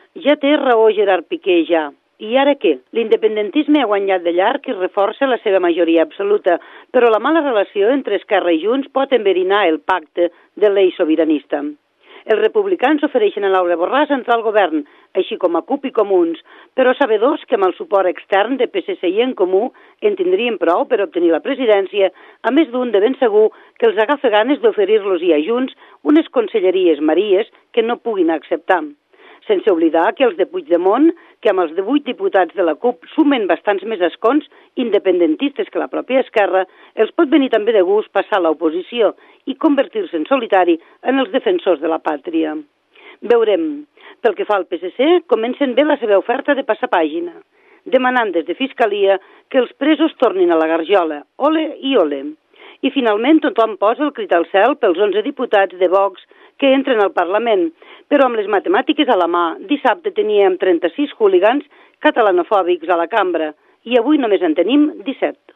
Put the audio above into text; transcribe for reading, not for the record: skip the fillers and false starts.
Ja té raó Gerard Piqué, ja. I ara què? L'independentisme ha guanyat de llarg i reforça la seva majoria absoluta, però la mala relació entre Esquerra i Junts pot enverinar el pacte de l'eix sobiranista. Els republicans ofereixen a Laura Borràs entrar al govern, així com a CUP i Comuns, però sabedors que amb el suport extern de PSC i En Comú en tindrien prou per obtenir la presidència, a més d'un de ben segur que els agafa ganes d'oferir-los a Junts unes conselleries maries que no puguin acceptar. Sense oblidar que els de Puigdemont, que amb els 18 diputats de la CUP sumen bastants més escons independentistes que la pròpia Esquerra, els pot venir també de gust passar a l'oposició i convertir-se en solitari en els defensors de la pàtria. Veurem. Pel que fa al PSC, comencen bé la seva oferta de passar pàgina, demanant des de Fiscalia que els presos tornin a la garjola, ole i ole. I finalment tothom posa el crit al cel pels 11 diputats de Vox que entren al Parlament, però amb les matemàtiques a la mà, dissabte teníem 36 hooligans catalanofòbics a la cambra i avui només en tenim 17.